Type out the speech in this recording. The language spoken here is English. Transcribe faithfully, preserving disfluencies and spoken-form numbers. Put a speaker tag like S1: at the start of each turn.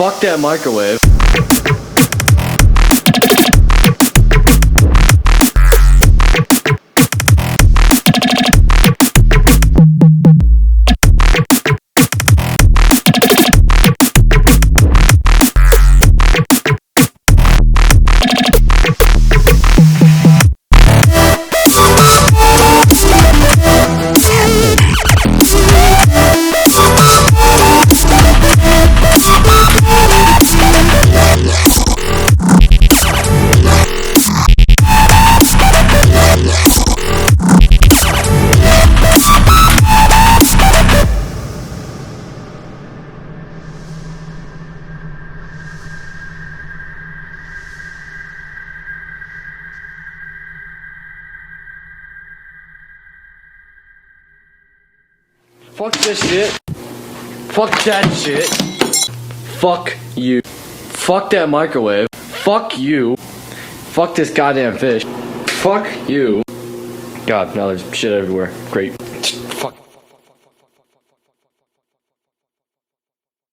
S1: Fuck that microwave. Fuck this shit. Fuck that shit. Fuck you. Fuck that microwave. Fuck you. Fuck this goddamn fish. Fuck you. God, now there's shit everywhere. Great.